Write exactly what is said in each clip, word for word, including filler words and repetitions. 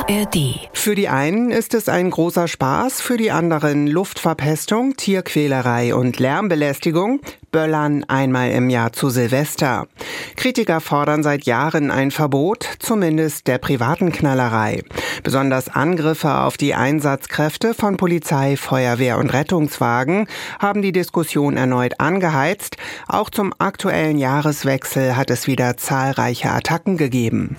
R D. Für die einen ist es ein großer Spaß, für die anderen Luftverpestung, Tierquälerei und Lärmbelästigung, Böllern einmal im Jahr zu Silvester. Kritiker fordern seit Jahren ein Verbot, zumindest der privaten Knallerei. Besonders Angriffe auf die Einsatzkräfte von Polizei, Feuerwehr und Rettungswagen haben die Diskussion erneut angeheizt. Auch zum aktuellen Jahreswechsel hat es wieder zahlreiche Attacken gegeben.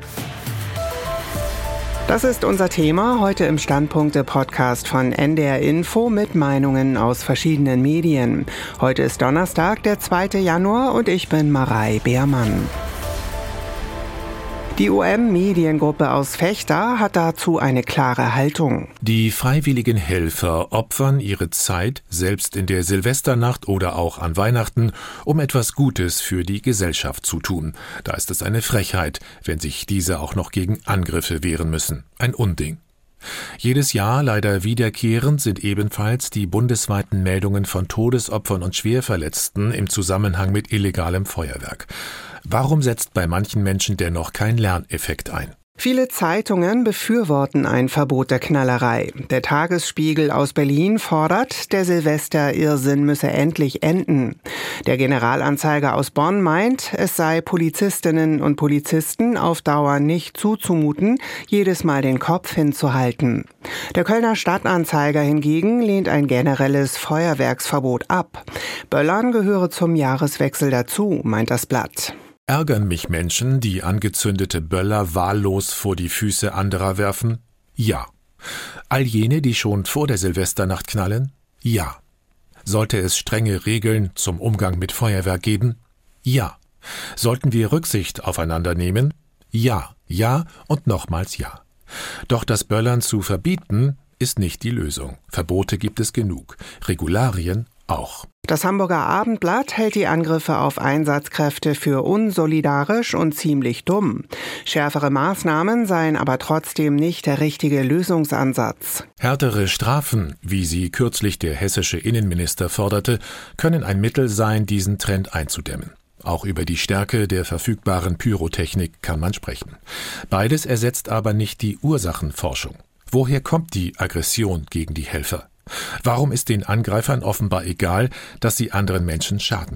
Das ist unser Thema heute im Standpunkte-Podcast von N D R Info mit Meinungen aus verschiedenen Medien. Heute ist Donnerstag, der zweite Januar und ich bin Marei Beermann. Die U M-Mediengruppe aus Vechta hat dazu eine klare Haltung. Die freiwilligen Helfer opfern ihre Zeit, selbst in der Silvesternacht oder auch an Weihnachten, um etwas Gutes für die Gesellschaft zu tun. Da ist es eine Frechheit, wenn sich diese auch noch gegen Angriffe wehren müssen. Ein Unding. Jedes Jahr leider wiederkehrend sind ebenfalls die bundesweiten Meldungen von Todesopfern und Schwerverletzten im Zusammenhang mit illegalem Feuerwerk. Warum setzt bei manchen Menschen dennoch kein Lerneffekt ein? Viele Zeitungen befürworten ein Verbot der Knallerei. Der Tagesspiegel aus Berlin fordert, der Silvester-Irrsinn müsse endlich enden. Der Generalanzeiger aus Bonn meint, es sei Polizistinnen und Polizisten auf Dauer nicht zuzumuten, jedes Mal den Kopf hinzuhalten. Der Kölner Stadtanzeiger hingegen lehnt ein generelles Feuerwerksverbot ab. Böllern gehöre zum Jahreswechsel dazu, meint das Blatt. Ärgern mich Menschen, die angezündete Böller wahllos vor die Füße anderer werfen? Ja. All jene, die schon vor der Silvesternacht knallen? Ja. Sollte es strenge Regeln zum Umgang mit Feuerwerk geben? Ja. Sollten wir Rücksicht aufeinander nehmen? Ja, ja und nochmals ja. Doch das Böllern zu verbieten, ist nicht die Lösung. Verbote gibt es genug, Regularien auch. Das Hamburger Abendblatt hält die Angriffe auf Einsatzkräfte für unsolidarisch und ziemlich dumm. Schärfere Maßnahmen seien aber trotzdem nicht der richtige Lösungsansatz. Härtere Strafen, wie sie kürzlich der hessische Innenminister forderte, können ein Mittel sein, diesen Trend einzudämmen. Auch über die Stärke der verfügbaren Pyrotechnik kann man sprechen. Beides ersetzt aber nicht die Ursachenforschung. Woher kommt die Aggression gegen die Helfer? Warum ist den Angreifern offenbar egal, dass sie anderen Menschen schaden?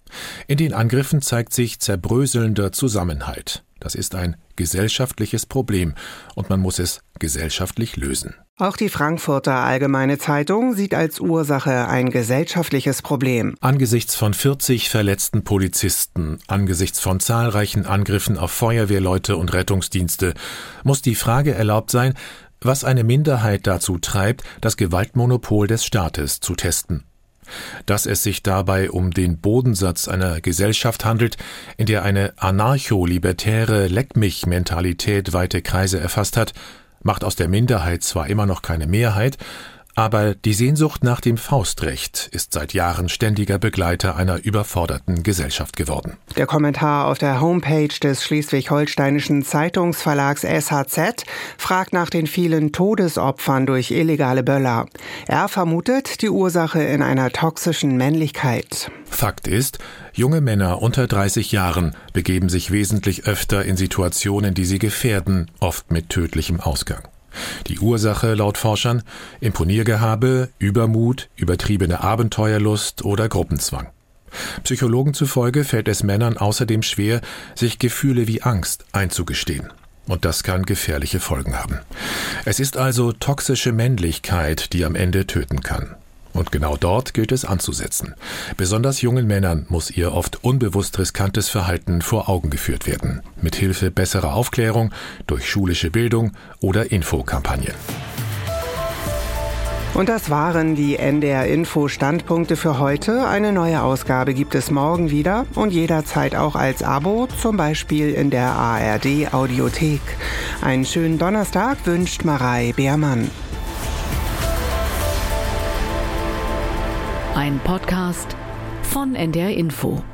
In den Angriffen zeigt sich zerbröselnder Zusammenhalt. Das ist ein gesellschaftliches Problem und man muss es gesellschaftlich lösen. Auch die Frankfurter Allgemeine Zeitung sieht als Ursache ein gesellschaftliches Problem. Angesichts von vierzig verletzten Polizisten, angesichts von zahlreichen Angriffen auf Feuerwehrleute und Rettungsdienste, muss die Frage erlaubt sein, was eine Minderheit dazu treibt, das Gewaltmonopol des Staates zu testen. Dass es sich dabei um den Bodensatz einer Gesellschaft handelt, in der eine anarcho-libertäre Leck-mich-Mentalität weite Kreise erfasst hat, macht aus der Minderheit zwar immer noch keine Mehrheit, aber die Sehnsucht nach dem Faustrecht ist seit Jahren ständiger Begleiter einer überforderten Gesellschaft geworden. Der Kommentar auf der Homepage des schleswig-holsteinischen Zeitungsverlags S H Z fragt nach den vielen Todesopfern durch illegale Böller. Er vermutet die Ursache in einer toxischen Männlichkeit. Fakt ist, junge Männer unter dreißig Jahren begeben sich wesentlich öfter in Situationen, die sie gefährden, oft mit tödlichem Ausgang. Die Ursache laut Forschern Imponiergehabe, Übermut, übertriebene Abenteuerlust oder Gruppenzwang. Psychologen zufolge fällt es Männern außerdem schwer, sich Gefühle wie Angst einzugestehen. Und das kann gefährliche Folgen haben. Es ist also toxische Männlichkeit, die am Ende töten kann. Und genau dort gilt es anzusetzen. Besonders jungen Männern muss ihr oft unbewusst riskantes Verhalten vor Augen geführt werden. Mit Hilfe besserer Aufklärung, durch schulische Bildung oder Infokampagnen. Und das waren die N D R Info Standpunkte für heute. Eine neue Ausgabe gibt es morgen wieder und jederzeit auch als Abo, zum Beispiel in der A R D Audiothek. Einen schönen Donnerstag wünscht Marei Beermann. Ein Podcast von N D R Info.